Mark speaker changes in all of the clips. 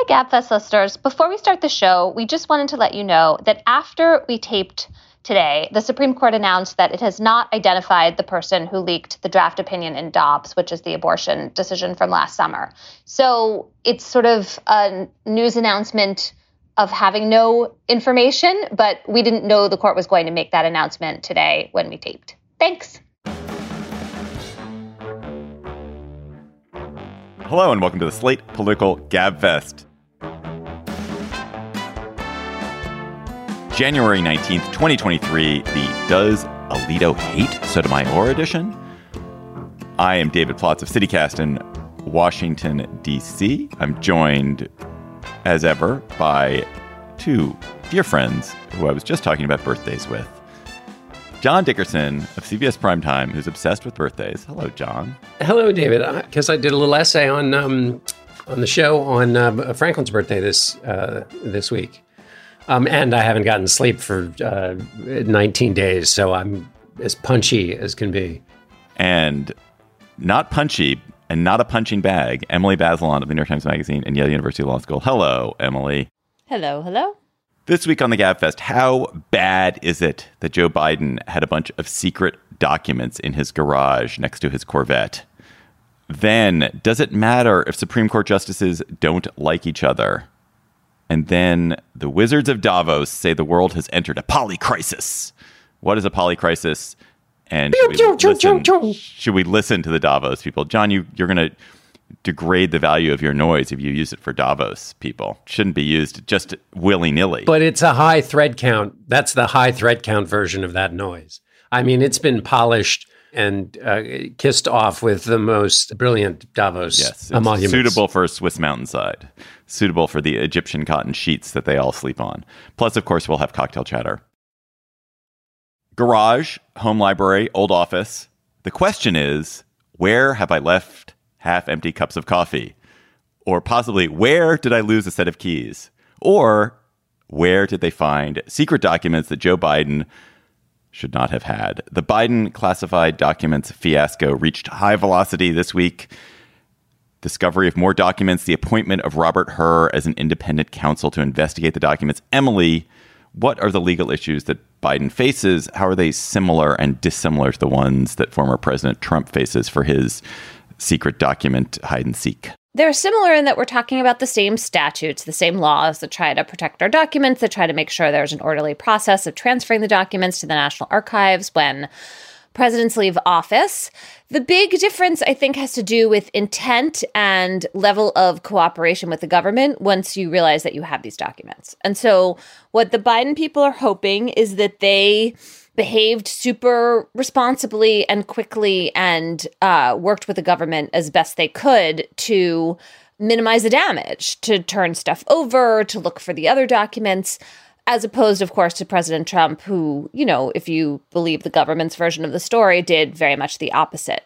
Speaker 1: Hi, GabFest listeners. Before we start the show, we just wanted to let you know that after we taped today, the Supreme Court announced that it has not identified the person who leaked the draft opinion in Dobbs, which is the abortion decision from last summer. So it's sort of a news announcement of having no information, but we didn't know the court was going to make that announcement today when we taped. Thanks.
Speaker 2: Hello and welcome to the Slate Political Gabfest. January 19th, 2023, the Does Alito Hate Sotomayor edition? I am David Plotz of CityCast in Washington, D.C. I'm joined, as ever, by two dear friends who I was just talking about birthdays with. John Dickerson of CBS Primetime, who's obsessed with birthdays. Hello, John.
Speaker 3: Hello, David. Because I did a little essay on the show on Franklin's birthday this week. And I haven't gotten sleep for 19 days, so I'm as punchy as can be.
Speaker 2: And not punchy and not a punching bag, Emily Bazelon of the New York Times Magazine and Yale University Law School. Hello, Emily.
Speaker 1: Hello, hello. This
Speaker 2: week on the Gabfest, how bad is it that Joe Biden had a bunch of secret documents in his garage next to his Corvette? Then, does it matter if Supreme Court justices don't like each other? And then the wizards of Davos say the world has entered a polycrisis. What is a polycrisis? And should we listen to the Davos people? John, you're going to degrade the value of your noise if you use it for Davos people. It shouldn't be used just willy-nilly.
Speaker 3: But it's a high thread count. That's the high thread count version of that noise. I mean, it's been polished and kissed off with the most brilliant Davos emoluments.
Speaker 2: Suitable for a Swiss mountainside. Suitable for the Egyptian cotton sheets that they all sleep on. Plus, of course, we'll have cocktail chatter. Garage, home library, old office. The question is, where have I left half-empty cups of coffee? Or possibly, where did I lose a set of keys? Or where did they find secret documents that Joe Biden should not have had? The Biden classified documents fiasco reached high velocity this week. Discovery of more documents, the appointment of Robert Hur as an independent counsel to investigate the documents. Emily, what are the legal issues that Biden faces? How are they similar and dissimilar to the ones that former President Trump faces for his secret document hide and seek?
Speaker 1: They're similar in that we're talking about the same statutes, the same laws that try to protect our documents, that try to make sure there's an orderly process of transferring the documents to the National Archives when presidents leave office. The big difference, I think, has to do with intent and level of cooperation with the government once you realize that you have these documents. And so what the Biden people are hoping is that they behaved super responsibly and quickly and worked with the government as best they could to minimize the damage, to turn stuff over, to look for the other documents, as opposed, of course, to President Trump, who, you know, if you believe the government's version of the story, did very much the opposite.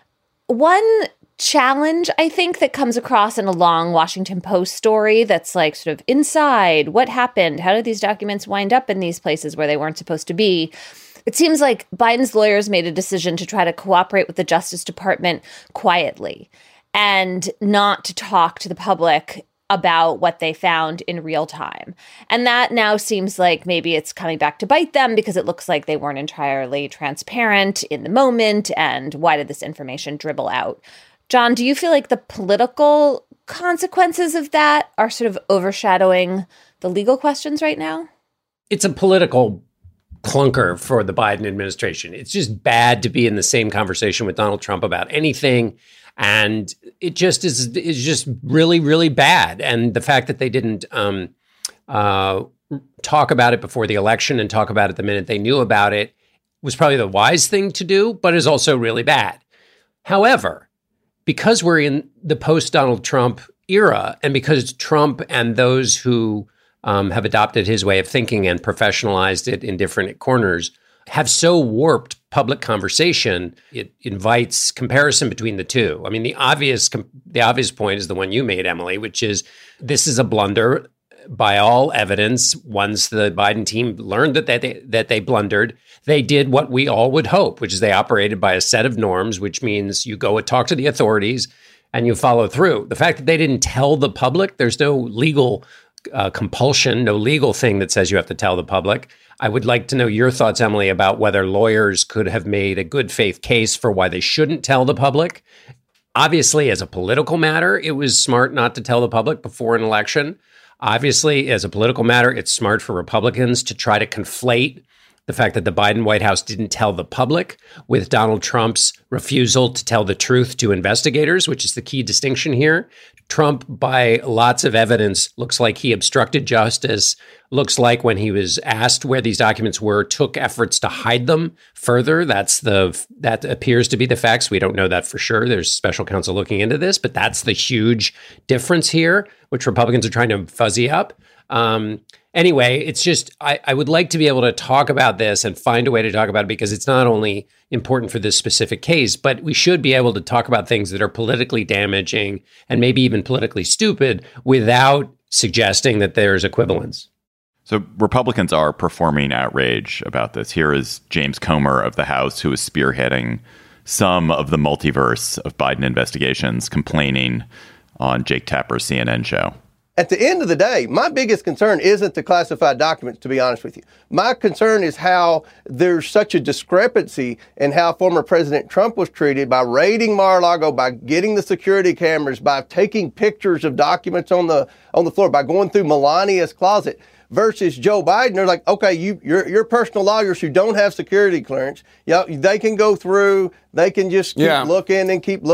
Speaker 1: One challenge, I think, that comes across in a long Washington Post story that's like sort of inside, what happened? How did these documents wind up in these places where they weren't supposed to be? It seems like Biden's lawyers made a decision to try to cooperate with the Justice Department quietly and not to talk to the public about what they found in real time. And that now seems like maybe it's coming back to bite them because it looks like they weren't entirely transparent in the moment. And why did this information dribble out? John, do you feel like the political consequences of that are sort of overshadowing the legal questions right now?
Speaker 3: It's a political clunker for the Biden administration. It's just bad to be in the same conversation with Donald Trump about anything. And it just is just really, really bad. And the fact that they didn't talk about it before the election and talk about it the minute they knew about it was probably the wise thing to do, but is also really bad. However, because we're in the post-Donald Trump era, and because Trump and those who have adopted his way of thinking and professionalized it in different corners have so warped public conversation, it invites comparison between the two. I mean, the obvious point is the one you made, Emily, which is this is a blunder by all evidence. Once the Biden team learned that they blundered, they did what we all would hope, which is they operated by a set of norms, which means you go and talk to the authorities and you follow through. The fact that they didn't tell the public, there's no legal compulsion, no legal thing that says you have to tell the public. I would like to know your thoughts, Emily, about whether lawyers could have made a good faith case for why they shouldn't tell the public. Obviously, as a political matter, it was smart not to tell the public before an election. Obviously, as a political matter, it's smart for Republicans to try to conflate the fact that the Biden White House didn't tell the public with Donald Trump's refusal to tell the truth to investigators, which is the key distinction here. Trump, by lots of evidence, looks like he obstructed justice, looks like when he was asked where these documents were, took efforts to hide them further. That appears to be the facts. We don't know that for sure. There's special counsel looking into this, but that's the huge difference here, which Republicans are trying to fuzzy up. Anyway, it's just, I would like to be able to talk about this and find a way to talk about it, because it's not only important for this specific case, but we should be able to talk about things that are politically damaging and maybe even politically stupid without suggesting that there's equivalence.
Speaker 2: So Republicans are performing outrage about this. Here is James Comer of the House, who is spearheading some of the multiverse of Biden investigations, complaining on Jake Tapper's CNN show.
Speaker 4: At the end of the day, my biggest concern isn't the classified documents, to be honest with you. My concern is how there's such a discrepancy in how former President Trump was treated by raiding Mar-a-Lago, by getting the security cameras, by taking pictures of documents on the floor, by going through Melania's closet, versus Joe Biden. They're like, okay, your personal lawyers who don't have security clearance, they can go through, they can just keep looking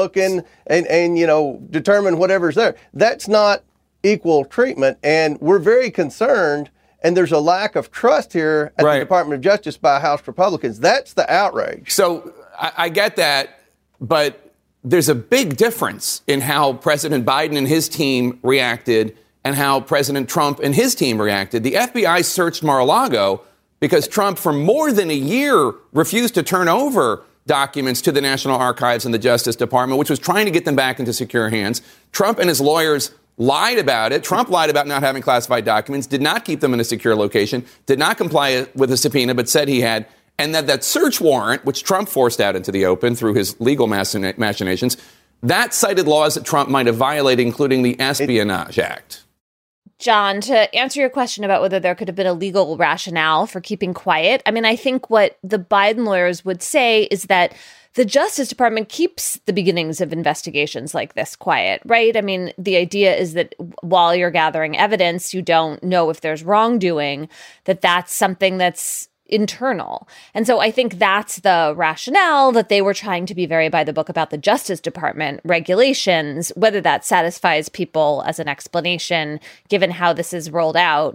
Speaker 4: and determine whatever's there. That's not equal treatment, and we're very concerned, and there's a lack of trust here at the Department of Justice by House Republicans. That's the outrage.
Speaker 5: So I get that, but there's a big difference in how President Biden and his team reacted and how President Trump and his team reacted. The FBI searched Mar-a-Lago because Trump, for more than a year, refused to turn over documents to the National Archives and the Justice Department, which was trying to get them back into secure hands. Trump and his lawyers lied about it. Trump lied about not having classified documents, did not keep them in a secure location, did not comply with a subpoena, but said he had. And that search warrant, which Trump forced out into the open through his legal machinations, that cited laws that Trump might have violated, including the Espionage Act.
Speaker 1: John, to answer your question about whether there could have been a legal rationale for keeping quiet, I mean, I think what the Biden lawyers would say is that the Justice Department keeps the beginnings of investigations like this quiet, right? I mean, the idea is that while you're gathering evidence, you don't know if there's wrongdoing, that's something that's internal. And so I think that's the rationale, that they were trying to be very by the book about the Justice Department regulations. Whether that satisfies people as an explanation, given how this is rolled out,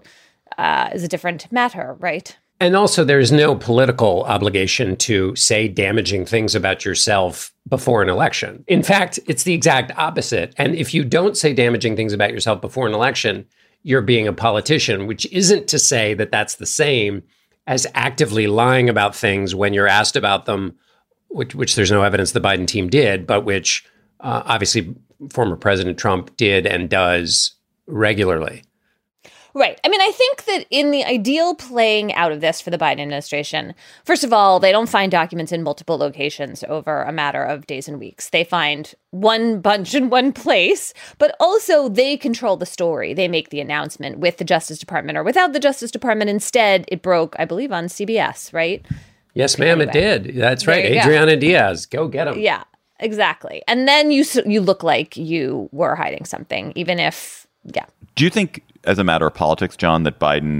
Speaker 1: is a different matter, right?
Speaker 3: And also, there's no political obligation to say damaging things about yourself before an election. In fact, it's the exact opposite. And if you don't say damaging things about yourself before an election, you're being a politician, which isn't to say that that's the same as actively lying about things when you're asked about them, which there's no evidence the Biden team did, but which obviously former President Trump did and does regularly.
Speaker 1: Right. I mean, I think that in the ideal playing out of this for the Biden administration, first of all, they don't find documents in multiple locations over a matter of days and weeks. They find one bunch in one place, but also they control the story. They make the announcement with the Justice Department or without the Justice Department. Instead, it broke, I believe, on CBS, right?
Speaker 3: Yes, ma'am, anyway, it did. That's right. Adriana Diaz, go get them.
Speaker 1: Yeah, exactly. And then you look like you were hiding something, even if, yeah.
Speaker 2: Do you think, as a matter of politics, John, that Biden,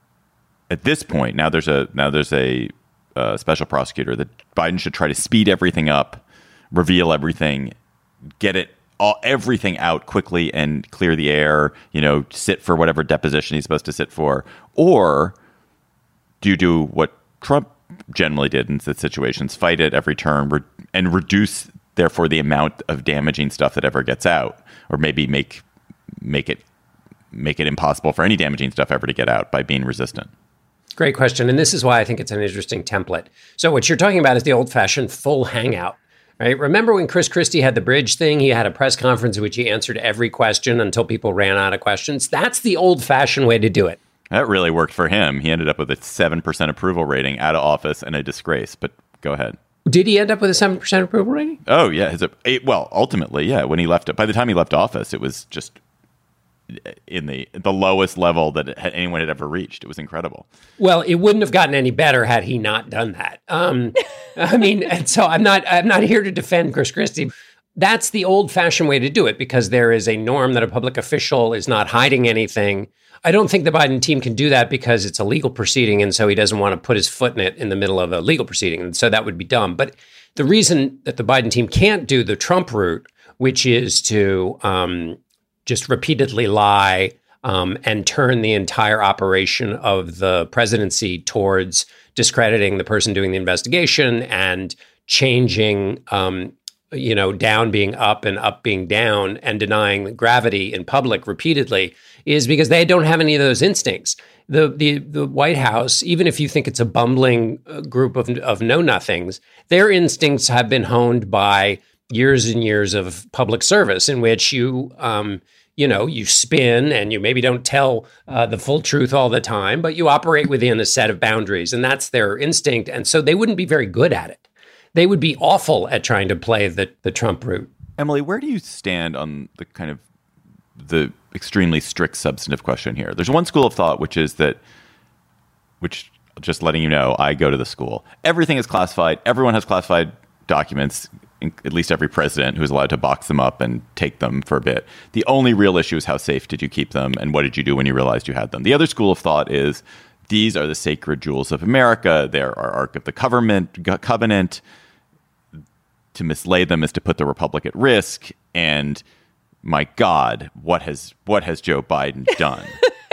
Speaker 2: at this point, now there's a special prosecutor, that Biden should try to speed everything up, reveal everything, get everything out quickly and clear the air, sit for whatever deposition he's supposed to sit for? Or do you do what Trump generally did in such situations, fight at every turn and reduce, therefore, the amount of damaging stuff that ever gets out, or maybe make it impossible for any damaging stuff ever to get out by being resistant?
Speaker 3: Great question. And this is why I think it's an interesting template. So what you're talking about is the old-fashioned full hangout, right? Remember when Chris Christie had the bridge thing? He had a press conference in which he answered every question until people ran out of questions. That's the old-fashioned way to do it.
Speaker 2: That really worked for him. He ended up with a 7% approval rating, out of office, and a disgrace. But go ahead.
Speaker 3: Did he end up with a 7% approval rating?
Speaker 2: Oh, yeah. Well, ultimately, yeah. When he left, by the time he left office, it was just in the lowest level that anyone had ever reached. It was incredible.
Speaker 3: Well, it wouldn't have gotten any better had he not done that. I mean, and so I'm not here to defend Chris Christie. That's the old-fashioned way to do it because there is a norm that a public official is not hiding anything. I don't think the Biden team can do that because it's a legal proceeding, and so he doesn't want to put his foot in it in the middle of a legal proceeding, and so that would be dumb. But the reason that the Biden team can't do the Trump route, which is to just repeatedly lie and turn the entire operation of the presidency towards discrediting the person doing the investigation and changing down being up and up being down and denying gravity in public repeatedly is because they don't have any of those instincts. The White House, even if you think it's a bumbling group of know-nothings, their instincts have been honed by years and years of public service in which you spin and you maybe don't tell the full truth all the time, but you operate within a set of boundaries, and that's their instinct. And so they wouldn't be very good at it. They would be awful at trying to play the Trump route.
Speaker 2: Emily, where do you stand on the kind of the extremely strict substantive question here? There's one school of thought, which just letting you know, I go to the school. Everything is classified. Everyone has classified documents, at least every president who's allowed to box them up and take them for a bit. The only real issue is how safe did you keep them and what did you do when you realized you had them? The other school of thought is these are the sacred jewels of America. They're our Ark of the Covenant. To mislay them is to put the republic at risk. And my God, what has Joe Biden done?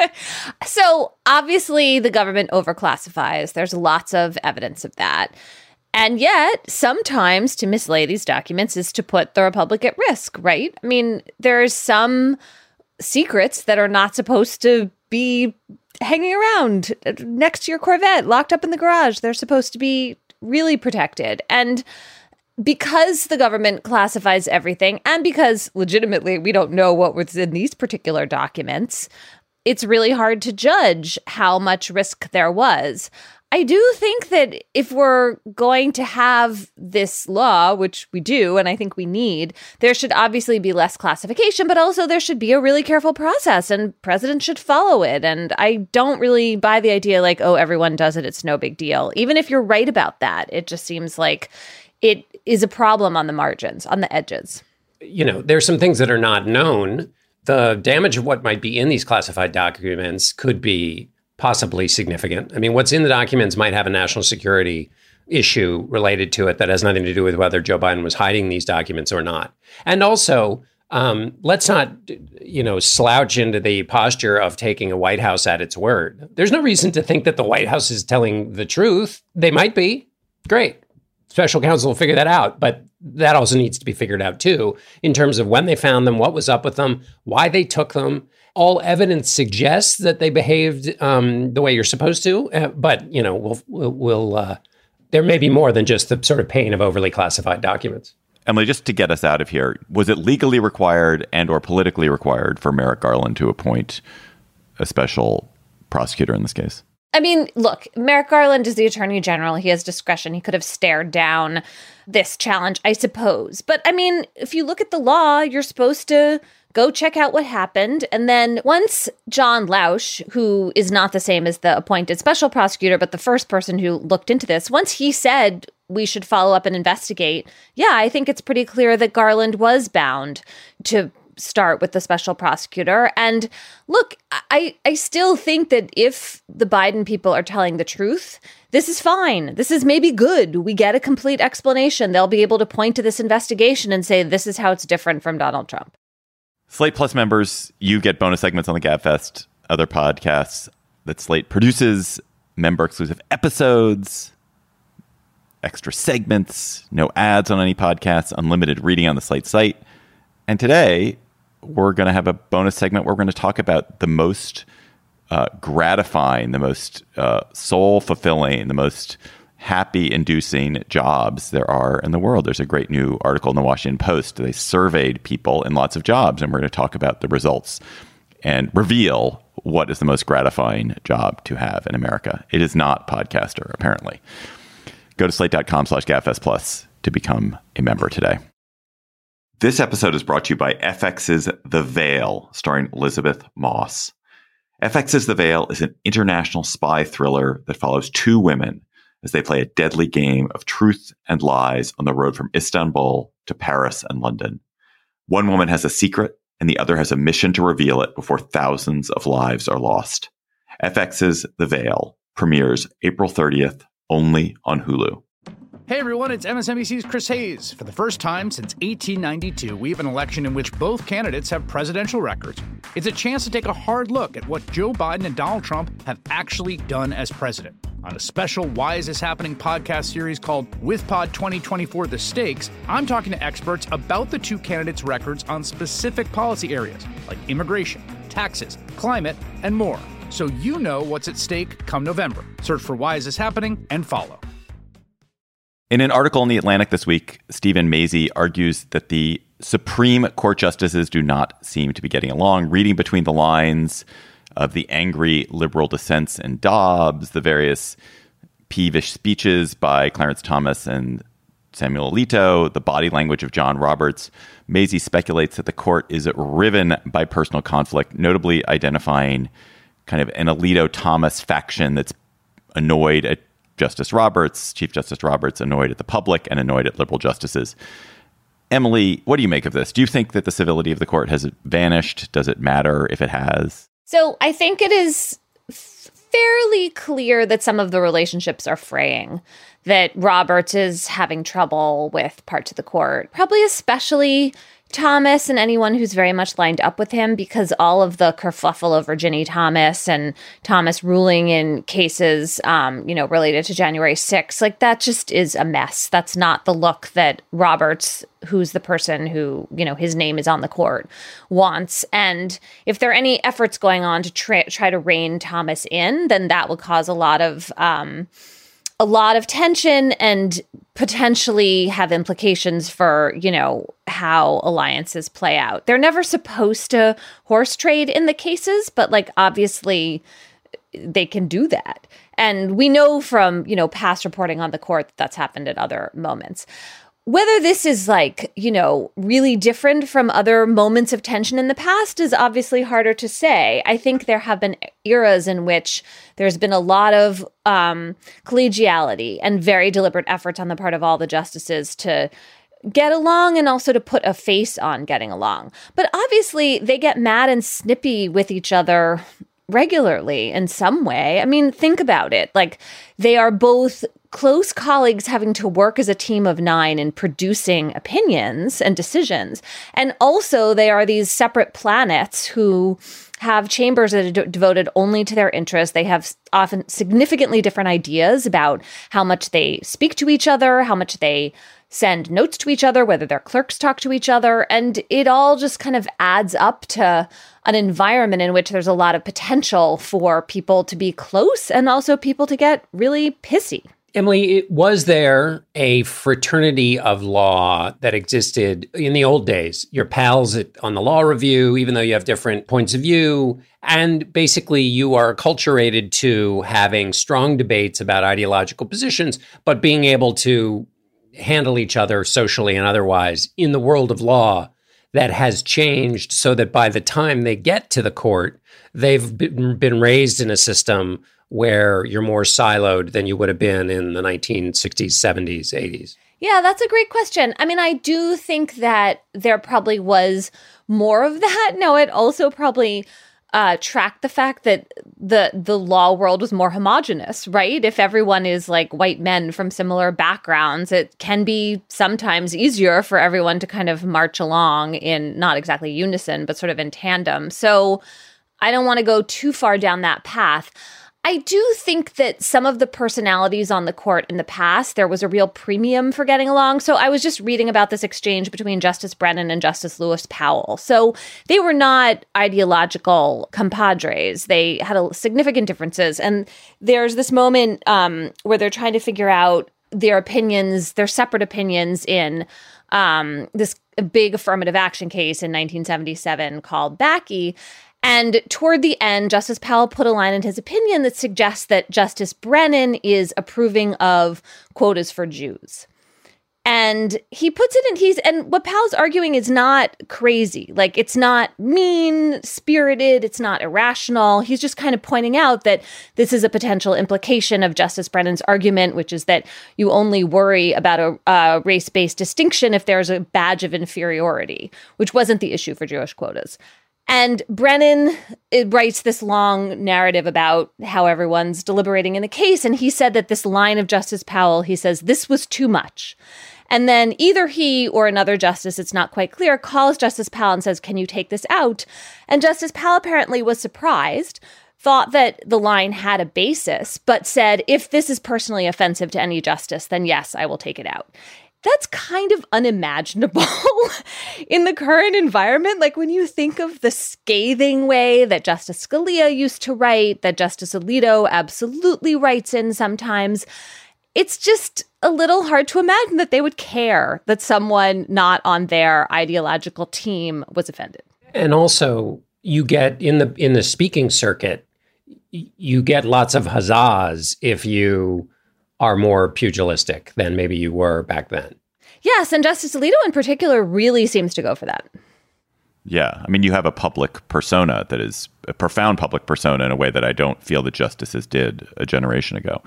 Speaker 1: So obviously the government overclassifies. There's lots of evidence of that. And yet sometimes to mislay these documents is to put the republic at risk, right? I mean, there's some secrets that are not supposed to be hanging around next to your Corvette, locked up in the garage. They're supposed to be really protected. And because the government classifies everything, and because legitimately we don't know what was in these particular documents, it's really hard to judge how much risk there was. I do think that if we're going to have this law, which we do, and I think we need, there should obviously be less classification, but also there should be a really careful process and presidents should follow it. And I don't really buy the idea like, oh, everyone does it, it's no big deal. Even if you're right about that, it just seems like it is a problem on the margins, on the edges.
Speaker 3: You know, there's some things that are not known. The damage of what might be in these classified documents could be possibly significant. I mean, what's in the documents might have a national security issue related to it that has nothing to do with whether Joe Biden was hiding these documents or not. And also, let's not, slouch into the posture of taking a White House at its word. There's no reason to think that the White House is telling the truth. They might be. Great. Special counsel will figure that out, but that also needs to be figured out too, in terms of when they found them, what was up with them, why they took them. All evidence suggests that they behaved the way you're supposed to, but we'll there may be more than just the sort of pain of overly classified documents.
Speaker 2: Emily, just to get us out of here, was it legally required and or politically required for Merrick Garland to appoint a special prosecutor in this case?
Speaker 1: I mean, look, Merrick Garland is the attorney general. He has discretion. He could have stared down this challenge, I suppose. But I mean, if you look at the law, you're supposed to go check out what happened. And then once John Lausch, who is not the same as the appointed special prosecutor, but the first person who looked into this, once he said we should follow up and investigate, I think it's pretty clear that Garland was bound to start with the special prosecutor. And look, I still think that if the Biden people are telling the truth, this is fine. This is maybe good. We get a complete explanation. They'll be able to point to this investigation and say, this is how it's different from Donald Trump.
Speaker 2: Slate Plus members, you get bonus segments on the GabFest, other podcasts that Slate produces, member-exclusive episodes, extra segments, no ads on any podcasts, unlimited reading on the Slate site. And today, we're going to have a bonus segment where we're going to talk about the most gratifying, the most soul-fulfilling, the most happy-inducing jobs there are in the world. There's a great new article in the Washington Post. They surveyed people in lots of jobs, and we're going to talk about the results and reveal what is the most gratifying job to have in America. It is not podcaster, apparently. Go to slate.com/GabFestPlus to become a member today. This episode is brought to you by FX's The Veil, starring Elizabeth Moss. FX's The Veil is an international spy thriller that follows two women as they play a deadly game of truth and lies on the road from Istanbul to Paris and London. One woman has a secret, and the other has a mission to reveal it before thousands of lives are lost. FX's The Veil premieres April 30th, only on Hulu.
Speaker 6: Hey everyone, it's MSNBC's Chris Hayes. For the first time since 1892, we have an election in which both candidates have presidential records. It's a chance to take a hard look at what Joe Biden and Donald Trump have actually done as president. On a special Why Is This Happening podcast series called WithPod 2024 The Stakes, I'm talking to experts about the two candidates' records on specific policy areas like immigration, taxes, climate, and more. So you know what's at stake come November. Search for Why Is This Happening and follow.
Speaker 2: In an article in The Atlantic this week, Stephen Mazie argues that the Supreme Court justices do not seem to be getting along. Reading between the lines of the angry liberal dissents in Dobbs, the various peevish speeches by Clarence Thomas and Samuel Alito, the body language of John Roberts, Mazie speculates that the court is riven by personal conflict, notably identifying kind of an Alito-Thomas faction that's annoyed at Justice Roberts, Chief Justice Roberts, annoyed at the public and annoyed at liberal justices. Emily, what do you make of this? Do you think that the civility of the court has vanished? Does it matter if it has?
Speaker 1: So I think it is fairly clear that some of the relationships are fraying, that Roberts is having trouble with parts of the court, probably especially Thomas and anyone who's very much lined up with him, because all of the kerfuffle over Ginny Thomas and Thomas ruling in cases, related to January 6th, like that just is a mess. That's not the look that Roberts, who's the person who, his name is on the court, wants. And if there are any efforts going on to try to rein Thomas in, then that will cause a lot of tension and potentially have implications for, how alliances play out. They're never supposed to horse trade in the cases, but obviously they can do that. And we know from, past reporting on the court that that's happened at other moments. Whether this is really different from other moments of tension in the past is obviously harder to say. I think there have been eras in which there's been a lot of collegiality and very deliberate efforts on the part of all the justices to get along and also to put a face on getting along. But obviously they get mad and snippy with each other regularly in some way. I mean, think about it. They are both close colleagues having to work as a team of 9 in producing opinions and decisions. And also they are these separate planets who have chambers that are devoted only to their interests. They have often significantly different ideas about how much they speak to each other, how much they send notes to each other, whether their clerks talk to each other. And it all just kind of adds up to an environment in which there's a lot of potential for people to be close and also people to get really pissy.
Speaker 3: Emily, was there a fraternity of law that existed in the old days? Your pals on the law review, even though you have different points of view, and basically you are acculturated to having strong debates about ideological positions, but being able to handle each other socially and otherwise in the world of law that has changed so that by the time they get to the court, they've been raised in a system where you're more siloed than you would have been in the 1960s, 70s, 80s?
Speaker 1: Yeah, that's a great question. I mean, I do think that there probably was more of that. No, it also probably tracked the fact that the law world was more homogenous, right? If everyone is white men from similar backgrounds, it can be sometimes easier for everyone to kind of march along in not exactly unison, but sort of in tandem. So I don't want to go too far down that path. I do think that some of the personalities on the court in the past, there was a real premium for getting along. So I was just reading about this exchange between Justice Brennan and Justice Lewis Powell. So they were not ideological compadres. They had significant differences. And there's this moment where they're trying to figure out their opinions, their separate opinions in this big affirmative action case in 1977 called Bakke. And toward the end, Justice Powell put a line in his opinion that suggests that Justice Brennan is approving of quotas for Jews. And he puts it in, and what Powell's arguing is not crazy. Like, it's not mean-spirited, it's not irrational. He's just kind of pointing out that this is a potential implication of Justice Brennan's argument, which is that you only worry about a race-based distinction if there's a badge of inferiority, which wasn't the issue for Jewish quotas. And Brennan writes this long narrative about how everyone's deliberating in the case. And he said that this line of Justice Powell, he says, this was too much. And then either he or another justice, it's not quite clear, calls Justice Powell and says, can you take this out? And Justice Powell apparently was surprised, thought that the line had a basis, but said, if this is personally offensive to any justice, then yes, I will take it out. That's kind of unimaginable in the current environment. Like, when you think of the scathing way that Justice Scalia used to write, that Justice Alito absolutely writes in sometimes, it's just a little hard to imagine that they would care that someone not on their ideological team was offended.
Speaker 3: And also, you get in the speaking circuit, you get lots of huzzas if you are more pugilistic than maybe you were back then. Yes,
Speaker 1: and Justice Alito in particular really seems to go for that.
Speaker 2: Yeah, I mean, you have a public persona that is a profound public persona in a way that I don't feel the justices did a generation ago.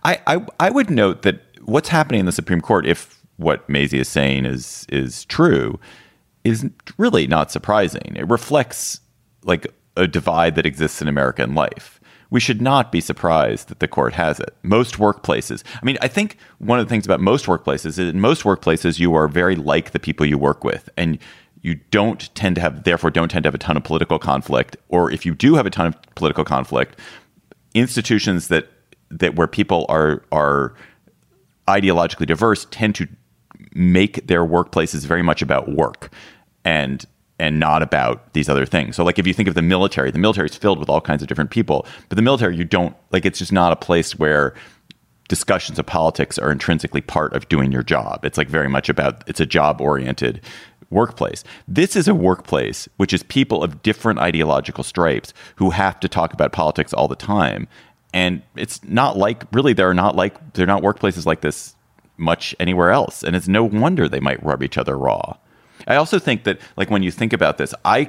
Speaker 2: I would note that what's happening in the Supreme Court, if what Maisie is saying is true, is really not surprising. It reflects like a divide that exists in American life. We should not be surprised that the court has it. Most workplaces, I mean, I think one of the things about most workplaces is in most workplaces, you are very like the people you work with, and you don't tend to have a ton of political conflict. Or if you do have a ton of political conflict, institutions that where people are ideologically diverse tend to make their workplaces very much about work and not about these other things. So like if you think of the military is filled with all kinds of different people, but the military, you don't like, it's just not a place where discussions of politics are intrinsically part of doing your job. It's like very much it's a job oriented workplace. This is a workplace which is people of different ideological stripes who have to talk about politics all the time. And it's not like, really, they're not workplaces like this much anywhere else. And it's no wonder they might rub each other raw. I also think that, like, when you think about this, I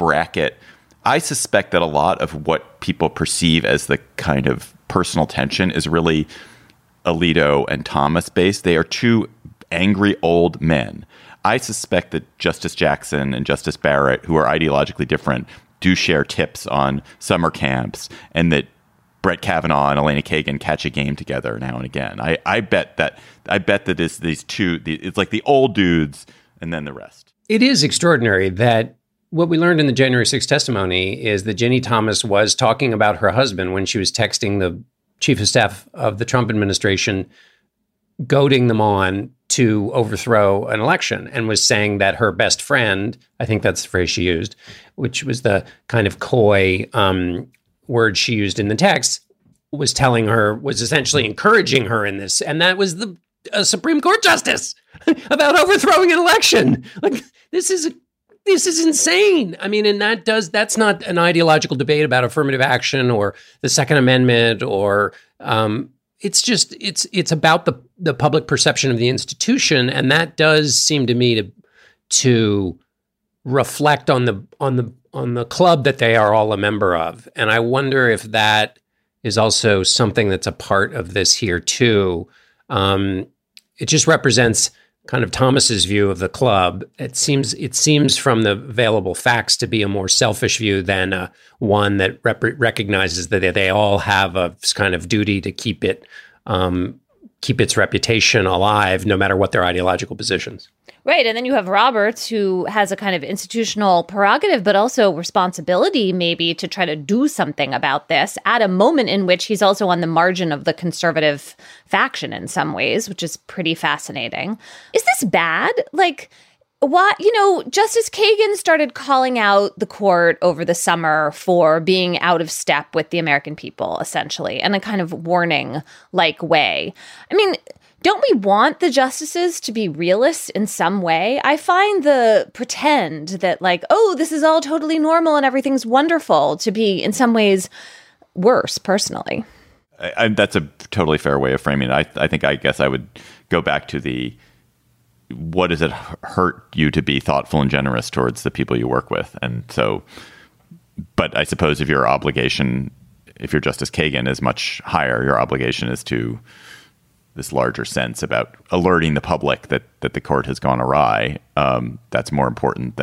Speaker 2: suspect that a lot of what people perceive as the kind of personal tension is really Alito and Thomas based. They are two angry old men. I suspect that Justice Jackson and Justice Barrett, who are ideologically different, do share tips on summer camps, and that Brett Kavanaugh and Elena Kagan catch a game together now and again. I bet that it's these two. It's like the old dudes and then the rest.
Speaker 3: It is extraordinary that what we learned in the January 6th testimony is that Ginny Thomas was talking about her husband when she was texting the chief of staff of the Trump administration, goading them on to overthrow an election, and was saying that her best friend, I think that's the phrase she used, which was the kind of coy word she used in the text, was essentially encouraging her in this. And that was a Supreme Court justice about overthrowing an election. Like, this is insane. I mean, and that's not an ideological debate about affirmative action or the Second Amendment or it's about the public perception of the institution, and that does seem to me to reflect on the club that they are all a member of. And I wonder if that is also something that's a part of this here too. It just represents kind of Thomas's view of the club. It seems from the available facts to be a more selfish view than one that recognizes that they all have a kind of duty to keep its reputation alive, no matter what their ideological positions.
Speaker 1: Right. And then you have Roberts, who has a kind of institutional prerogative, but also responsibility maybe to try to do something about this at a moment in which he's also on the margin of the conservative faction in some ways, which is pretty fascinating. Is this bad? Like, what, Justice Kagan started calling out the court over the summer for being out of step with the American people, essentially, in a kind of warning-like way. I mean, don't we want the justices to be realists in some way? I find the pretend that like, oh, this is all totally normal and everything's wonderful to be in some ways worse, personally.
Speaker 2: That's a totally fair way of framing it. I guess I would go back to what does it hurt you to be thoughtful and generous towards the people you work with? And so, but I suppose if your obligation, if you're Justice Kagan, is much higher, your obligation is to this larger sense about alerting the public that the court has gone awry. That's more important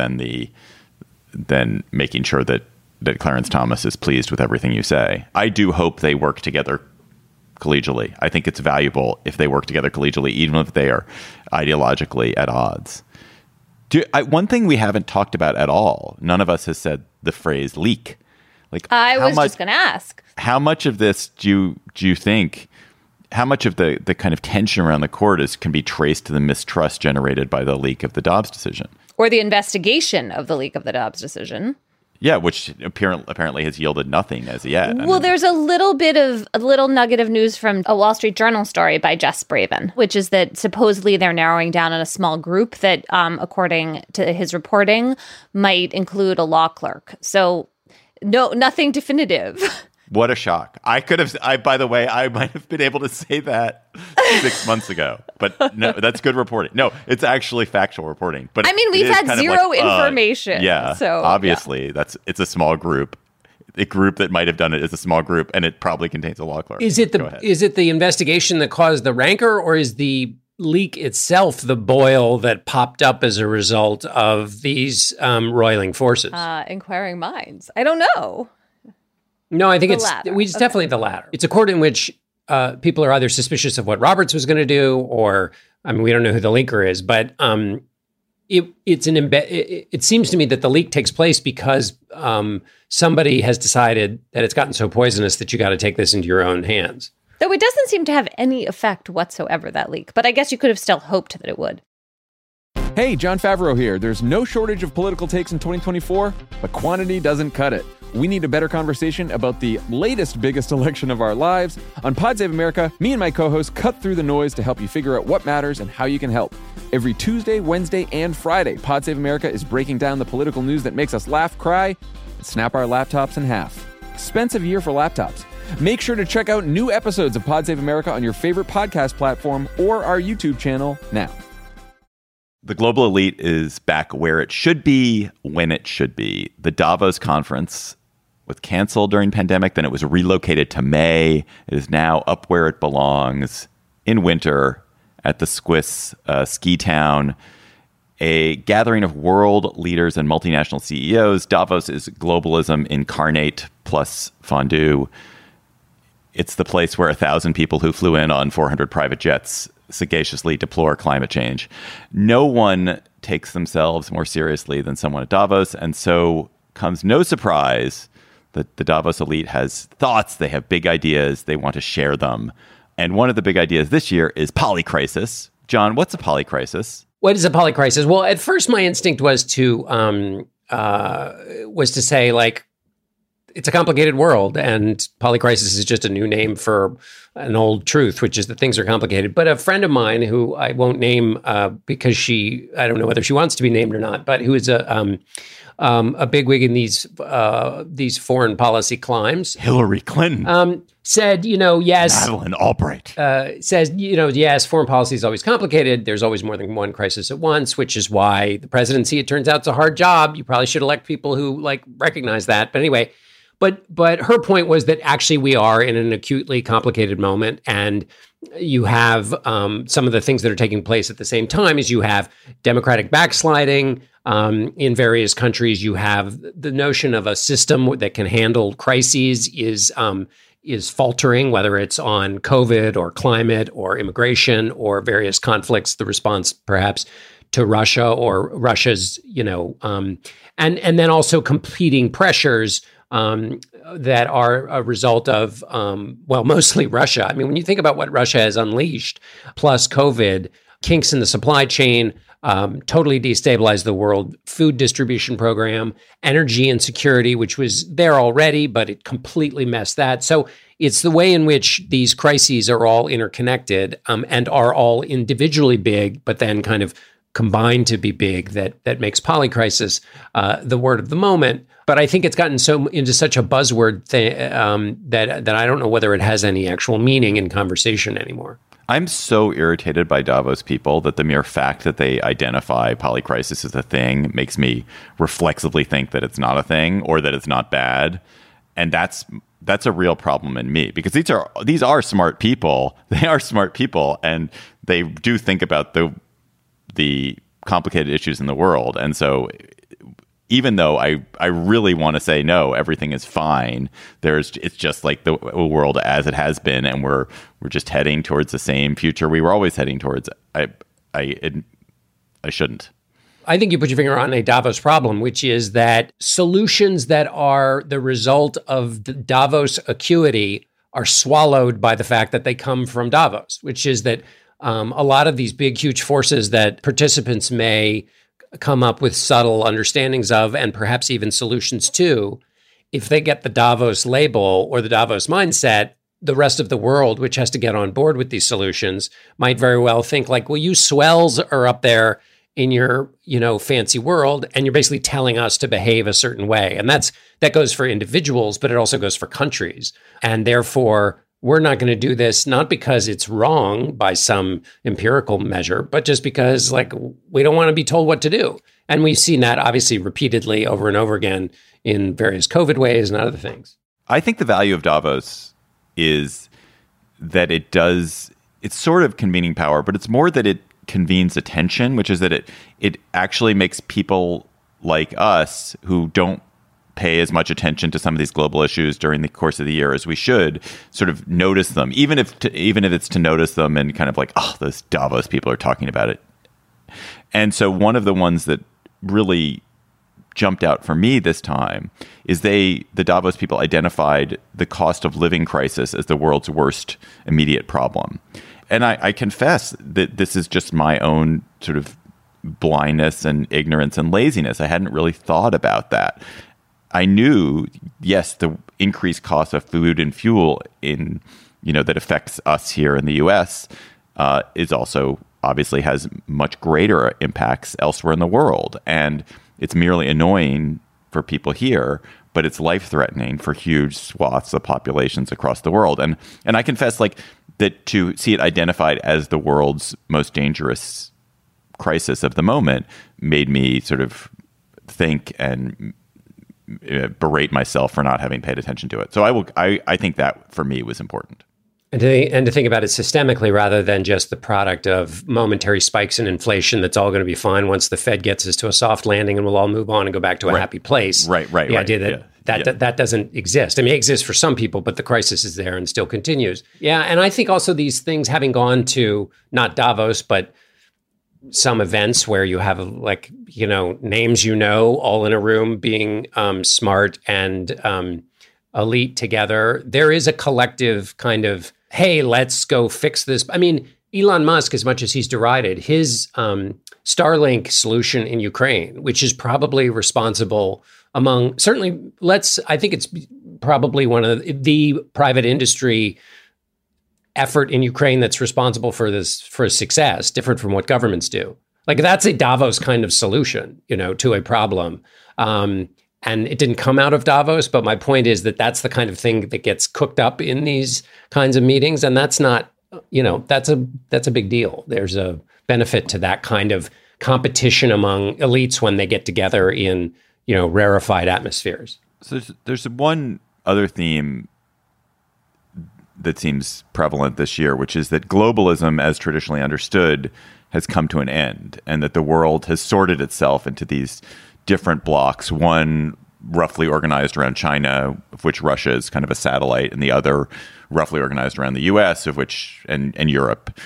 Speaker 2: than making sure that Clarence Thomas is pleased with everything you say. I do hope they work together collegially. I think it's valuable if they work together collegially, even if they are ideologically at odds. One thing we haven't talked about at all, none of us has said the phrase leak. Like,
Speaker 1: I was just going to ask.
Speaker 2: How much of this do you think, how much of the kind of tension around the court can be traced to the mistrust generated by the leak of the Dobbs decision?
Speaker 1: Or the investigation of the leak of the Dobbs decision.
Speaker 2: Yeah, which apparently has yielded nothing as yet.
Speaker 1: Well, there's a little nugget of news from a Wall Street Journal story by Jess Braven, which is that supposedly they're narrowing down on a small group that, according to his reporting, might include a law clerk. So nothing definitive.
Speaker 2: What a shock. By the way, I might have been able to say that 6 months ago, but no, that's good reporting. No, it's actually factual reporting. But
Speaker 1: I mean, we've had zero information.
Speaker 2: Yeah.
Speaker 1: So
Speaker 2: obviously it's a small group. The group that might have done it is a small group, and it probably contains a law clerk.
Speaker 3: Is it the investigation that caused the rancor, or is the leak itself the boil that popped up as a result of these roiling forces?
Speaker 1: Inquiring minds. I don't know.
Speaker 3: No, I think it's definitely the latter. It's a court in which people are either suspicious of what Roberts was going to do, or I mean, we don't know who the leaker is, but it seems to me that the leak takes place because somebody has decided that it's gotten so poisonous that you got to take this into your own hands.
Speaker 1: Though it doesn't seem to have any effect whatsoever, that leak. But I guess you could have still hoped that it would.
Speaker 7: Hey, Jon Favreau here. There's no shortage of political takes in 2024, but quantity doesn't cut it. We need a better conversation about the latest, biggest election of our lives. On Pod Save America, me and my co-hosts cut through the noise to help you figure out what matters and how you can help. Every Tuesday, Wednesday, and Friday, Pod Save America is breaking down the political news that makes us laugh, cry, and snap our laptops in half. Expensive year for laptops. Make sure to check out new episodes of Pod Save America on your favorite podcast platform or our YouTube channel now.
Speaker 2: The global elite is back where it should be, when it should be. The Davos conference was canceled during pandemic, then it was relocated to May. It is now up where it belongs in winter at the Swiss ski town. A gathering of world leaders and multinational CEOs. Davos is globalism incarnate plus fondue. It's the place where 1,000 people who flew in on 400 private jets sagaciously deplore climate change. No one takes themselves more seriously than someone at Davos, and so comes no surprise that the Davos elite has thoughts, they have big ideas, they want to share them. And one of the big ideas this year is polycrisis. John, what's a polycrisis?
Speaker 3: What is a polycrisis? Well, at first my instinct was to say, like, it's a complicated world, and polycrisis is just a new name for an old truth, which is that things are complicated. But a friend of mine, who I won't name because I don't know whether she wants to be named or not, but who is a bigwig in these foreign policy climes,
Speaker 2: Hillary Clinton,
Speaker 3: said, yes.
Speaker 2: Madeleine Albright
Speaker 3: says, yes, foreign policy is always complicated. There's always more than one crisis at once, which is why the presidency, it turns out, is a hard job. You probably should elect people who recognize that. But anyway. But her point was that actually we are in an acutely complicated moment, and you have some of the things that are taking place at the same time. Is you have democratic backsliding in various countries. You have the notion of a system that can handle crises is faltering, whether it's on COVID or climate or immigration or various conflicts. The response, perhaps, to Russia or Russia's, and then also competing pressures. That are a result of, mostly Russia. I mean, when you think about what Russia has unleashed, plus COVID, kinks in the supply chain, totally destabilized the world food distribution program, energy insecurity, which was there already, but it completely messed that. So it's the way in which these crises are all interconnected and are all individually big, but then kind of combined to be big that makes polycrisis the word of the moment. But I think it's gotten into such a buzzword thing that I don't know whether it has any actual meaning in conversation anymore.
Speaker 2: I'm so irritated by Davos people that the mere fact that they identify polycrisis as a thing makes me reflexively think that it's not a thing or that it's not bad. And that's a real problem in me, because these are smart people. They are smart people, and they do think about the complicated issues in the world. And so even though I really want to say, no, everything is fine, it's just like the world as it has been, and we're just heading towards the same future we were always heading towards. I shouldn't.
Speaker 3: I think you put your finger on a Davos problem, which is that solutions that are the result of the Davos acuity are swallowed by the fact that they come from Davos, which is that a lot of these big, huge forces that participants may come up with subtle understandings of, and perhaps even solutions to, if they get the Davos label or the Davos mindset, the rest of the world, which has to get on board with these solutions, might very well think like, well, you swells are up there in your, fancy world, and you're basically telling us to behave a certain way. And that goes for individuals, but it also goes for countries. And therefore, we're not going to do this, not because it's wrong by some empirical measure, but just because we don't want to be told what to do. And we've seen that obviously repeatedly over and over again in various COVID ways and other things.
Speaker 2: I think the value of Davos is that it's sort of convening power, but it's more that it convenes attention, which is that it actually makes people like us who don't pay as much attention to some of these global issues during the course of the year as we should sort of notice them, even if it's to notice them and kind of like, oh, those Davos people are talking about it. And so one of the ones that really jumped out for me this time is the Davos people identified the cost of living crisis as the world's worst immediate problem. And I confess that this is just my own sort of blindness and ignorance and laziness. I hadn't really thought about that. I knew, yes, the increased cost of food and fuel that affects us here in the U.S. Is also obviously has much greater impacts elsewhere in the world. And it's merely annoying for people here, but it's life-threatening for huge swaths of populations across the world. And I confess that to see it identified as the world's most dangerous crisis of the moment made me sort of think and berate myself for not having paid attention to it. So I think that for me was important.
Speaker 3: And to think about it systemically rather than just the product of momentary spikes in inflation that's all going to be fine once the Fed gets us to a soft landing and we'll all move on and go back to a happy place.
Speaker 2: Right.
Speaker 3: The idea that doesn't exist. I mean, it exists for some people, but the crisis is there and still continues. Yeah, and I think also these things having gone to not Davos, but some events where you have names all in a room being smart and elite together. There is a collective kind of, hey, let's go fix this. I mean, Elon Musk, as much as he's derided, his Starlink solution in Ukraine, which is probably responsible among, I think it's probably one of the private industry effort in Ukraine that's responsible for success, different from what governments do. That's a Davos kind of solution, to a problem. And it didn't come out of Davos, but my point is that that's the kind of thing that gets cooked up in these kinds of meetings. And that's not, that's a big deal. There's a benefit to that kind of competition among elites when they get together in, rarefied atmospheres.
Speaker 2: So there's one other theme that seems prevalent this year, which is that globalism, as traditionally understood, has come to an end, and that the world has sorted itself into these different blocks, one roughly organized around China, of which Russia is kind of a satellite, and the other roughly organized around the US, of which and Europe.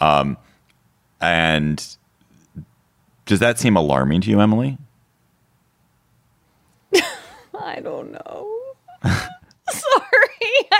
Speaker 2: And does that seem alarming to you, Emily?
Speaker 1: I don't know. Sorry,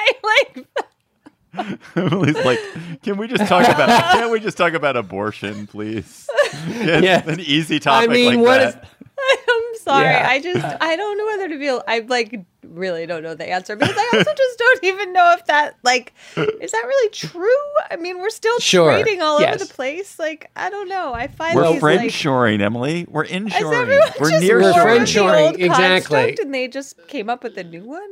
Speaker 2: Emily's like, can't we just talk about abortion, please? It's an easy topic that.
Speaker 1: I'm sorry.
Speaker 3: Yeah.
Speaker 1: I don't know whether to feel. I really don't know the answer because I also just don't even know if that is that really true? I mean, we're still trading all over the place. I don't know. I find
Speaker 2: we're
Speaker 1: these,
Speaker 2: friend-shoring, Emily. We're in-shoring. We're
Speaker 1: just
Speaker 2: near-shoring.
Speaker 3: friend-shoring, exactly.
Speaker 1: And they just came up with a new one.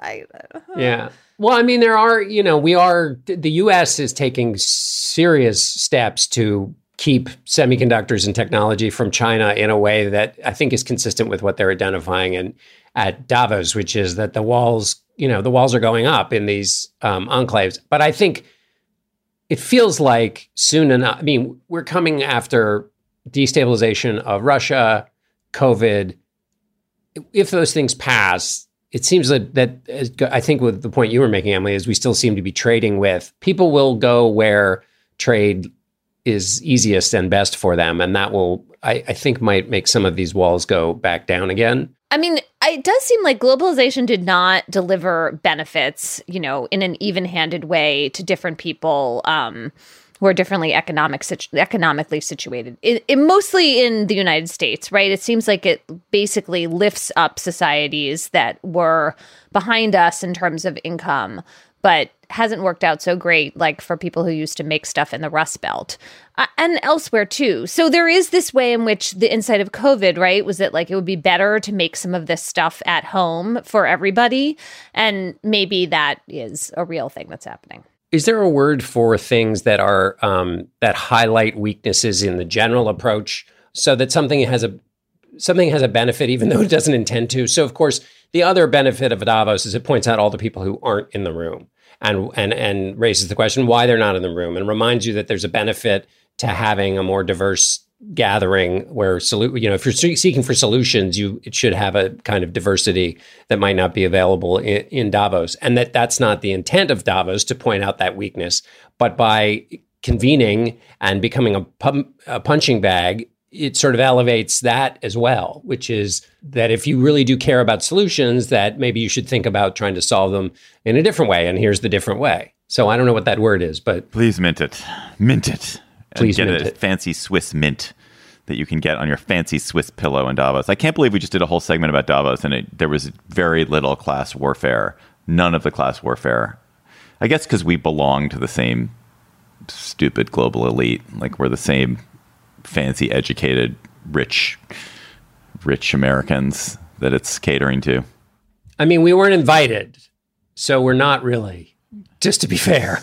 Speaker 3: Yeah. Well, I mean, there are, the U.S. is taking serious steps to keep semiconductors and technology from China in a way that I think is consistent with what they're identifying at Davos, which is that the walls are going up in these enclaves. But I think it feels like soon enough. I mean, we're coming after destabilization of Russia, COVID. If those things pass, it seems that I think with the point you were making, Emily, is we still seem to be trading with people will go where trade is easiest and best for them. And that will, I think, might make some of these walls go back down again.
Speaker 1: I mean, it does seem like globalization did not deliver benefits, in an even-handed way to different people who are differently economically situated. Mostly in the United States, right? It seems like it basically lifts up societies that were behind us in terms of income, but hasn't worked out so great, for people who used to make stuff in the Rust Belt and elsewhere too. So there is this way in which the insight of COVID, right, was that it would be better to make some of this stuff at home for everybody. And maybe that is a real thing that's happening.
Speaker 3: Is there a word for things that are that highlight weaknesses in the general approach so that something has a benefit even though it doesn't intend to? So, of course, the other benefit of Davos is it points out all the people who aren't in the room and raises the question why they're not in the room and reminds you that there's a benefit to having a more diverse gathering where, if you're seeking for solutions, it should have a kind of diversity that might not be available in Davos. And that's not the intent of Davos to point out that weakness. But by convening and becoming a punching bag, it sort of elevates that as well, which is that if you really do care about solutions, that maybe you should think about trying to solve them in a different way. And here's the different way. So I don't know what that word is, but
Speaker 2: please mint it. Mint it.
Speaker 3: Please
Speaker 2: get
Speaker 3: mint
Speaker 2: a fancy Swiss mint that you can get on your fancy Swiss pillow in Davos. I can't believe we just did a whole segment about Davos and there was very little class warfare. None of the class warfare. I guess because we belong to the same stupid global elite. We're the same fancy, educated, rich Americans that it's catering to.
Speaker 3: I mean, we weren't invited, so we're not really, just to be fair.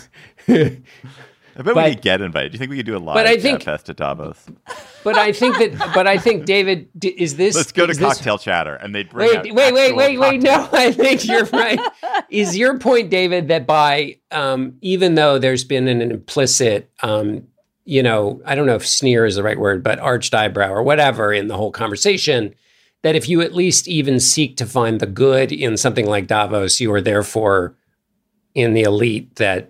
Speaker 2: I bet we could get invited. Do you think we could do a live fest at Davos?
Speaker 3: But I think David, is this?
Speaker 2: Let's go to cocktail chatter, and they'd bring
Speaker 3: wait. No, I think you're right. Is your point, David, that by even though there's been an implicit, I don't know if sneer is the right word, but arched eyebrow or whatever in the whole conversation, that if you at least even seek to find the good in something like Davos, you are therefore in the elite that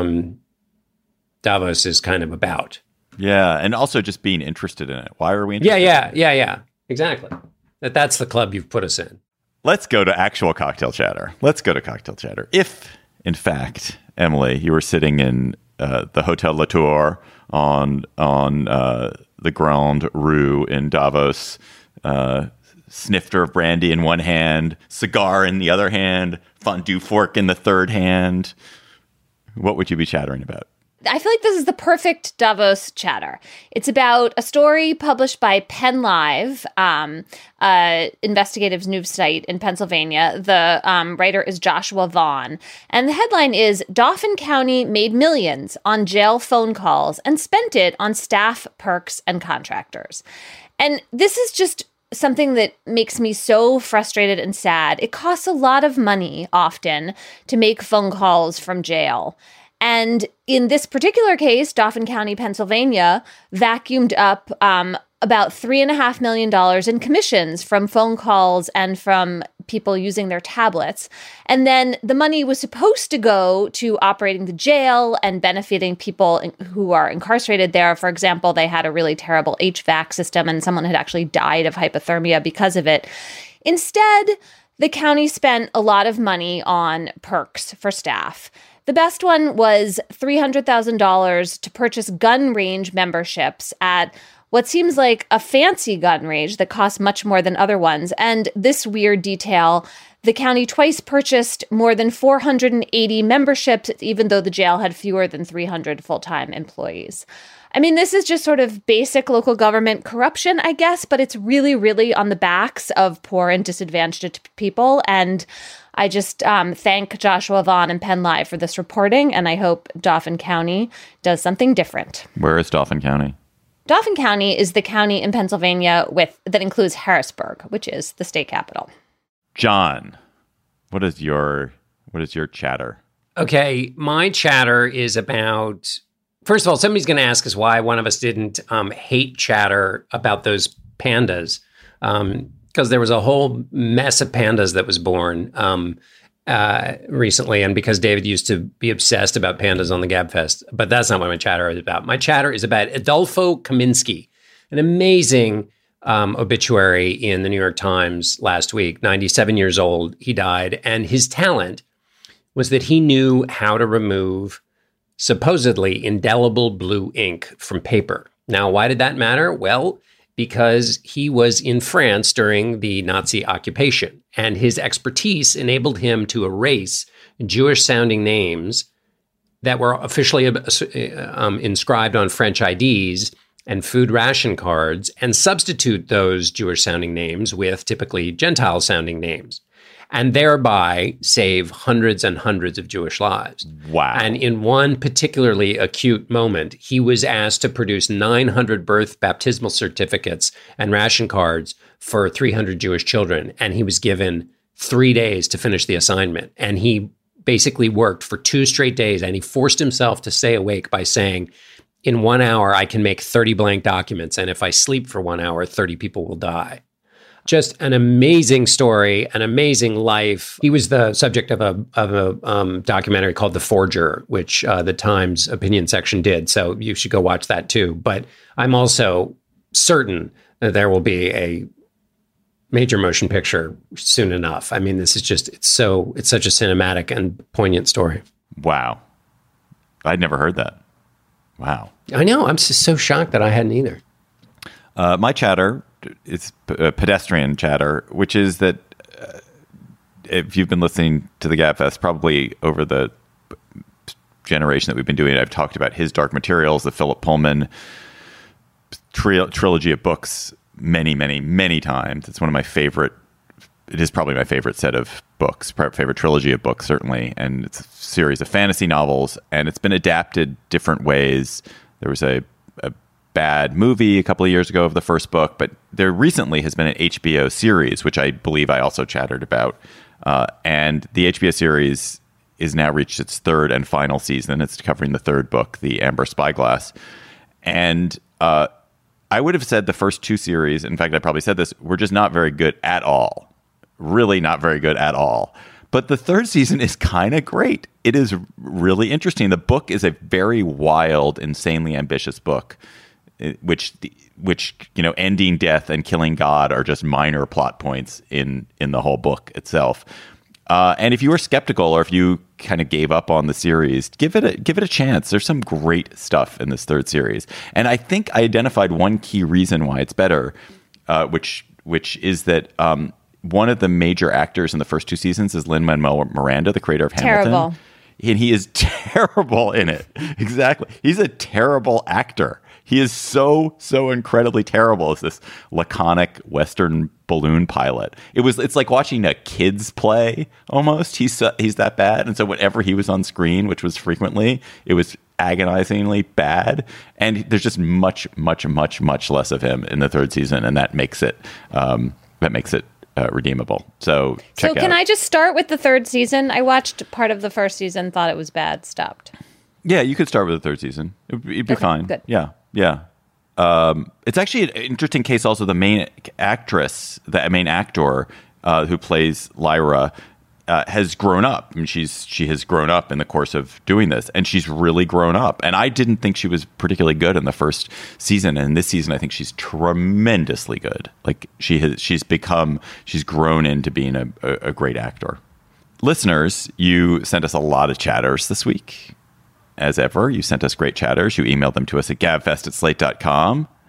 Speaker 3: Davos is kind of about.
Speaker 2: Yeah, and also just being interested in it. Why are we interested?
Speaker 3: Yeah. Exactly. That's the club you've put us in.
Speaker 2: Let's go to actual cocktail chatter. If, in fact, Emily, you were sitting in the Hotel Latour on the Grande Rue in Davos, snifter of brandy in one hand, cigar in the other hand, fondue fork in the third hand, what would you be chattering about?
Speaker 1: I feel like this is the perfect Davos chatter. It's about a story published by Penn Live, investigative news site in Pennsylvania. The writer is Joshua Vaughn. And the headline is, Dauphin County made millions on jail phone calls and spent it on staff, perks, and contractors. And this is just something that makes me so frustrated and sad. It costs a lot of money often to make phone calls from jail. And in this particular case, Dauphin County, Pennsylvania, vacuumed up about $3.5 million in commissions from phone calls and from people using their tablets. And then the money was supposed to go to operating the jail and benefiting people who are incarcerated there. For example, they had a really terrible HVAC system and someone had actually died of hypothermia because of it. Instead, the county spent a lot of money on perks for staff. The best one was $300,000 to purchase gun range memberships at what seems like a fancy gun range that costs much more than other ones. And this weird detail, the county twice purchased more than 480 memberships, even though the jail had fewer than 300 full-time employees. I mean, this is just sort of basic local government corruption, I guess, but it's really, really on the backs of poor and disadvantaged people. And I just thank Joshua Vaughn and Penn Live for this reporting, and I hope Dauphin County does something different.
Speaker 2: Where is Dauphin County?
Speaker 1: Dauphin County is the county in Pennsylvania that includes Harrisburg, which is the state capital.
Speaker 2: John, what is your chatter?
Speaker 3: Okay, my chatter is about, first of all, somebody's going to ask us why one of us didn't hate chatter about those pandas, because there was a whole mess of pandas that was born recently, and because David used to be obsessed about pandas on the GabFest. But that's not what my chatter is about. My chatter is about Adolfo Kaminsky, an amazing obituary in the New York Times last week. 97 years old, he died, and his talent was that he knew how to remove supposedly indelible blue ink from paper. Now, why did that matter? Well, because he was in France during the Nazi occupation, and his expertise enabled him to erase Jewish-sounding names that were officially inscribed on French IDs and food ration cards, and substitute those Jewish-sounding names with typically Gentile-sounding names, and thereby save hundreds and hundreds of Jewish lives.
Speaker 2: Wow.
Speaker 3: And in one particularly acute moment, he was asked to produce 900 birth baptismal certificates and ration cards for 300 Jewish children, and he was given 3 days to finish the assignment. And he basically worked for 2 straight days, and he forced himself to stay awake by saying, in 1 hour, I can make 30 blank documents, and if I sleep for 1 hour, 30 people will die. Just an amazing story, an amazing life. He was the subject of a documentary called The Forger, which the Times opinion section did. So you should go watch that too. But I'm also certain that there will be a major motion picture soon enough. I mean, this is just, it's such a cinematic and poignant story.
Speaker 2: Wow. I'd never heard that. Wow.
Speaker 3: I know. I'm just so shocked that I hadn't either.
Speaker 2: My chatter is pedestrian chatter, which is that if you've been listening to the GabFest, probably over the generation that we've been doing it, I've talked about his Dark Materials, the Philip Pullman trilogy of books many, many, many times. It's one of my favorite. It is probably my favorite set of books, favorite trilogy of books, certainly. And it's a series of fantasy novels, and it's been adapted different ways. There was a bad movie a couple of years ago of the first book, but there recently has been an HBO series, which I believe I also chattered about. And the HBO series is now reached its 3rd and final season. It's covering the 3rd book, The Amber Spyglass. And I would have said the first 2 series, in fact, I probably said this, were just not very good at all. Really not very good at all. But the 3rd season is kind of great. It is really interesting. The book is a very wild, insanely ambitious book, which ending death and killing God are just minor plot points in the whole book itself. And if you were skeptical, or if you kind of gave up on the series, give it a chance. There's some great stuff in this 3rd series, and I think I identified one key reason why it's better, which is that one of the major actors in the first 2 seasons is Lin-Manuel Miranda, the creator of Hamilton.
Speaker 1: Terrible.
Speaker 2: And he is terrible in it. Exactly. He's a terrible actor. He is so incredibly terrible as this laconic Western balloon pilot. It's like watching a kid's play almost. He's that bad. And so whenever he was on screen, which was frequently, it was agonizingly bad. And there's just much, much, much, much less of him in the 3rd season, and that makes it redeemable. So check out.
Speaker 1: So can I just start with the 3rd season? I watched part of the 1st season, thought it was bad, stopped.
Speaker 2: Yeah, you could start with the 3rd season. It'd be fine.
Speaker 1: Good.
Speaker 2: Yeah. It's actually an interesting case also. The main actress, the main actor who plays Lyra, has grown up. I mean, she has grown up in the course of doing this, and she's really grown up. And I didn't think she was particularly good in the first season, and this season I think she's tremendously good. Like she's grown into being a great actor. Listeners, you sent us a lot of chatters this week. As ever, you sent us great chatters. You emailed them to us at gabfest@slate.com.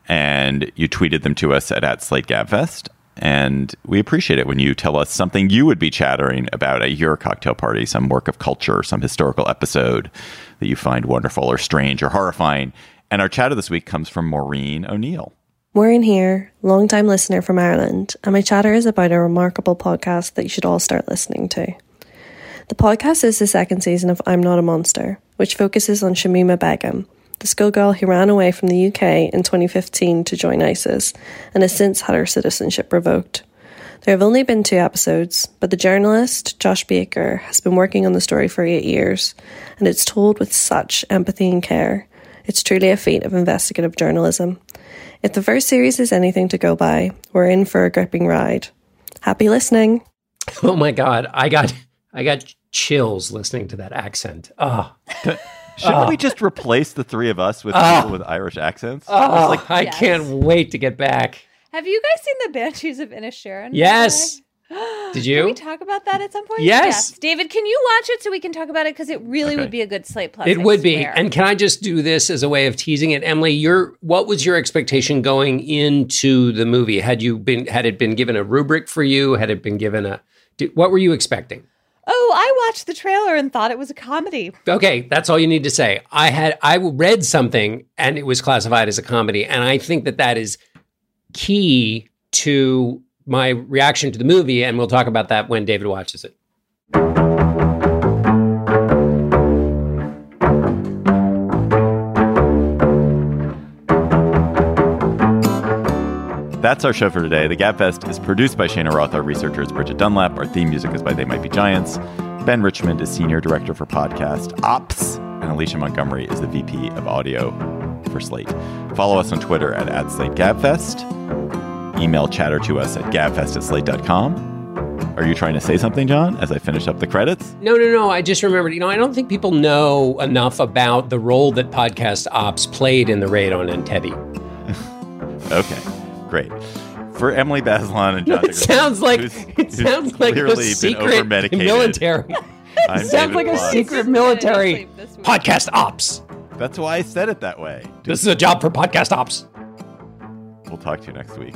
Speaker 2: and you tweeted them to us at @SlateGabFest. And we appreciate it when you tell us something you would be chattering about at your cocktail party, some work of culture, some historical episode that you find wonderful or strange or horrifying. And our chatter this week comes from Maureen O'Neill.
Speaker 8: Maureen here, long-time listener from Ireland, and my chatter is about a remarkable podcast that you should all start listening to. The podcast is the second season of I'm Not a Monster, which focuses on Shamima Begum, the schoolgirl who ran away from the UK in 2015 to join ISIS and has since had her citizenship revoked. There have only been 2 episodes, but the journalist, Josh Baker, has been working on the story for 8 years, and it's told with such empathy and care. It's truly a feat of investigative journalism. If the first series is anything to go by, we're in for a gripping ride. Happy listening.
Speaker 3: Oh my God, I got chills listening to that accent.
Speaker 2: Shouldn't we just replace the 3 of us with people with Irish accents?
Speaker 3: I can't wait to get back.
Speaker 1: Have you guys seen the Banshees of Inisherin?
Speaker 3: Yes. Did you?
Speaker 1: Can we talk about that at some point?
Speaker 3: Yes.
Speaker 1: David, can you watch it so we can talk about it? Because it really would be a good Slate Plus.
Speaker 3: It would be. And can I just do this as a way of teasing it? Emily, what was your expectation going into the movie? Had it been given a rubric for you? Had it been given what were you expecting?
Speaker 1: Oh, I watched the trailer and thought it was a comedy.
Speaker 3: Okay, that's all you need to say. I read something and it was classified as a comedy, and I think that is key to my reaction to the movie, and we'll talk about that when David watches it.
Speaker 2: That's our show for today. The Gabfest is produced by Shana Roth. Our researcher is Bridget Dunlap. Our theme music is by They Might Be Giants. Ben Richmond is Senior Director for Podcast Ops. And Alicia Montgomery is the VP of Audio for Slate. Follow us on Twitter at @SlateGabfest. Email chatter to us at gabfest@slate.com. Are you trying to say something, John, as I finish up the credits?
Speaker 3: No. I just remembered, I don't think people know enough about the role that Podcast Ops played in the raid on Entebbe.
Speaker 2: Okay. Great. For Emily Bazelon and John
Speaker 3: it sounds like a secret military. It sounds like a secret military. Podcast Ops.
Speaker 2: That's why I said it that way.
Speaker 3: This is a job for Podcast Ops.
Speaker 2: We'll talk to you next week.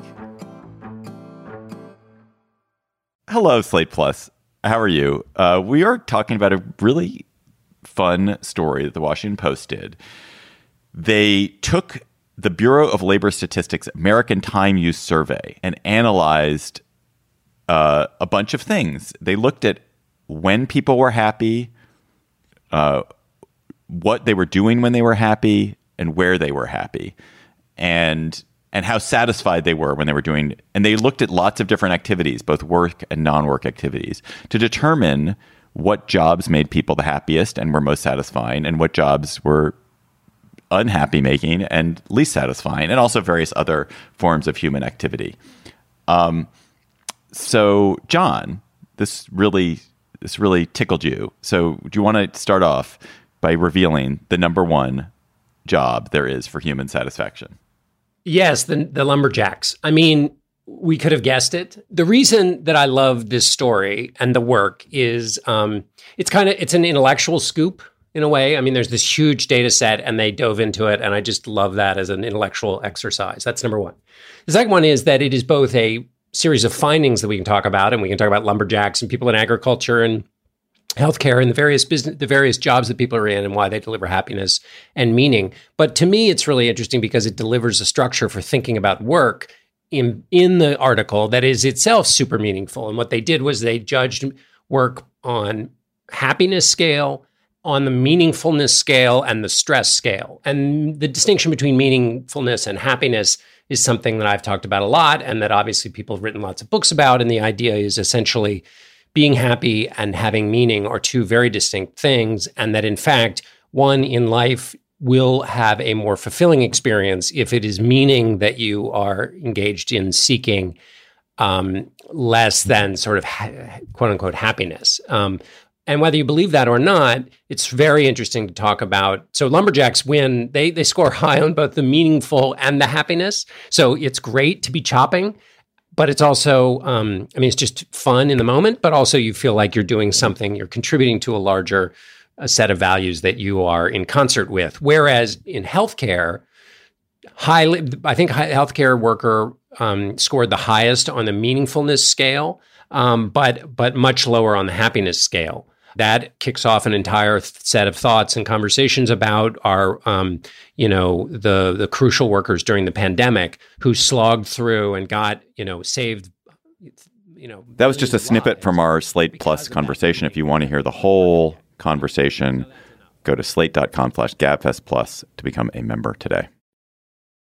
Speaker 2: Hello, Slate Plus. How are you? We are talking about a really fun story that the Washington Post did. They took the Bureau of Labor Statistics American Time Use Survey and analyzed a bunch of things. They looked at when people were happy, what they were doing when they were happy, and where they were happy, and how satisfied they were when they were doing. And they looked at lots of different activities, both work and non-work activities, to determine what jobs made people the happiest and were most satisfying, and what jobs were unhappy making and least satisfying, and also various other forms of human activity. So, John, this really tickled you. So, do you want to start off by revealing the number one job there is for human satisfaction?
Speaker 3: Yes, the lumberjacks. I mean, we could have guessed it. The reason that I love this story and the work is it's an intellectual scoop. In a way, I mean, there's this huge data set and they dove into it. And I just love that as an intellectual exercise. That's number one. The second one is that it is both a series of findings that we can talk about. And we can talk about lumberjacks and people in agriculture and healthcare and the various jobs that people are in and why they deliver happiness and meaning. But to me, it's really interesting because it delivers a structure for thinking about work in the article that is itself super meaningful. And what they did was they judged work on happiness scale, on the meaningfulness scale, and the stress scale. And the distinction between meaningfulness and happiness is something that I've talked about a lot and that obviously people have written lots of books about. And the idea is essentially being happy and having meaning are two very distinct things, and that in fact, one in life will have a more fulfilling experience if it is meaning that you are engaged in seeking, less than sort of quote unquote happiness. And whether you believe that or not, it's very interesting to talk about. So lumberjacks win. They score high on both the meaningful and the happiness. So it's great to be chopping, but it's also, it's just fun in the moment, but also you feel like you're doing something, you're contributing to a larger set of values that you are in concert with. Whereas in healthcare, I think healthcare worker scored the highest on the meaningfulness scale, but much lower on the happiness scale. That kicks off an entire set of thoughts and conversations about our, the crucial workers during the pandemic who slogged through and got, saved.
Speaker 2: That was just a snippet from our Slate Plus conversation. If you want to hear the whole conversation, go to slate.com/gabfestplus to become a member today.